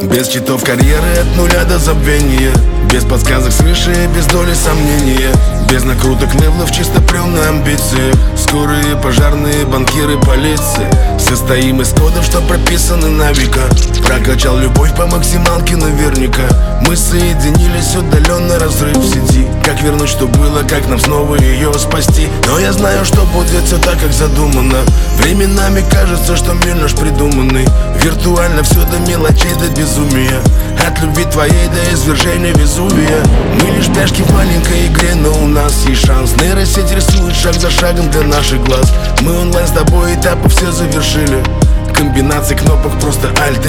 Без читов карьеры от нуля до забвения, без подсказок свыше, без доли сомнения, без накруток левлов, чисто прем на амбиции. Скорые, пожарные, банкиры, полиция. Состоим из кодов, что прописаны на века. Прокачал любовь по максималке наверняка. Мы соединились, удаленно разрыв в сети. Как вернуть, что было, как нам снова ее спасти? Но я знаю, что будет все так, как задумано. Временами кажется, что мир наш придуманный. Виртуально все до мелочей, до безумия. От любви твоей до извержения Везувия. Мы лишь пешки в маленькой игре, но у нас есть шанс. Нейросеть рисует шаг за шагом для наших глаз. Мы онлайн с тобой, этапы все завершили. Комбинации кнопок просто Alt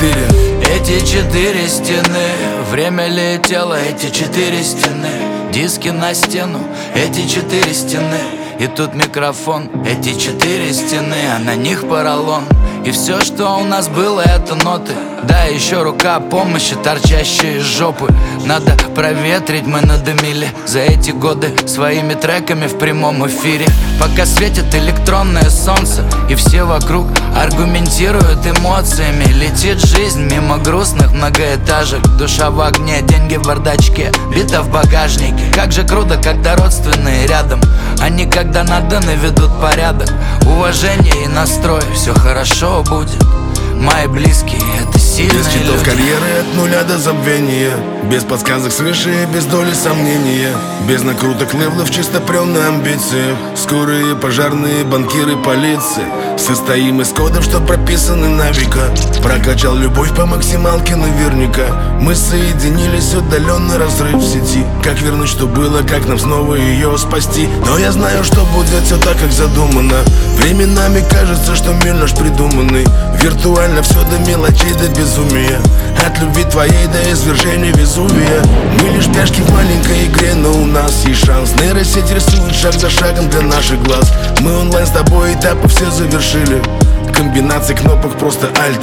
F4. Эти 4 стены, время летело, эти 4 стены. Диски на стену, эти 4 стены. И тут микрофон, эти 4 стены, а на них поролон. И все, что у нас было, это ноты. Да, еще рука помощи, торчащая из жопы. Надо проветрить, мы надымили за эти годы своими треками в прямом эфире. Пока светит электронное солнце, и все вокруг аргументируют эмоциями. Летит жизнь мимо грустных многоэтажек. Душа в огне, деньги в бардачке, бита в багажнике. Как же круто, когда родственные рядом. Они, когда надо, наведут порядок. Уважение и настрой, все хорошо будет. Мои близкие — это сильные Без читов люди. карьеры от нуля до забвения, без подсказок свыше, без доли сомнения, без накруток левлов, чисто прем на амбиции. Скорые, пожарные, банкиры, полиция. Состоим из кодов, что прописаны на века. Прокачал любовь по максималке наверняка. Мы соединились, удаленно разрыв в сети. Как вернуть, что было, как нам снова ее спасти? Но я знаю, что будет все так, как задумано. Временами кажется, что мир наш придуманный. Виртуально все до мелочей, до безумия. От любви твоей до извержения Везувия. Мы лишь пешки в маленькой игре, но у нас есть шанс. Нейросеть рисует шаг за шагом для наших глаз. Мы онлайн с тобой, этапы все завершили. Комбинации кнопок просто Alt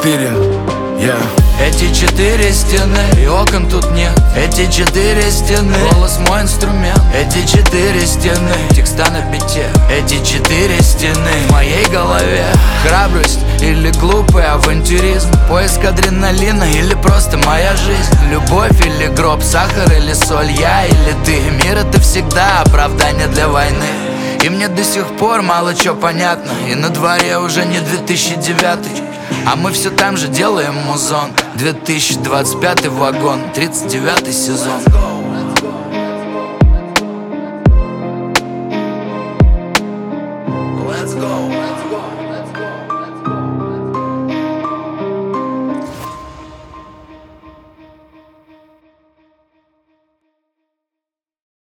F4. Эти 4 стены, и окон тут нет. Эти 4 стены, голос мой инструмент. Эти 4 стены, текста на бите. Эти 4 стены в моей голове. Храбрость или глупый авантюризм, поиск адреналина или просто моя жизнь. Любовь или гроб, сахар или соль, я или ты. Мир — это всегда оправдание для войны. И мне до сих пор мало чё понятно. И на дворе уже не 2009, а мы все там же делаем музон. 2025 вагон, 39 сезон.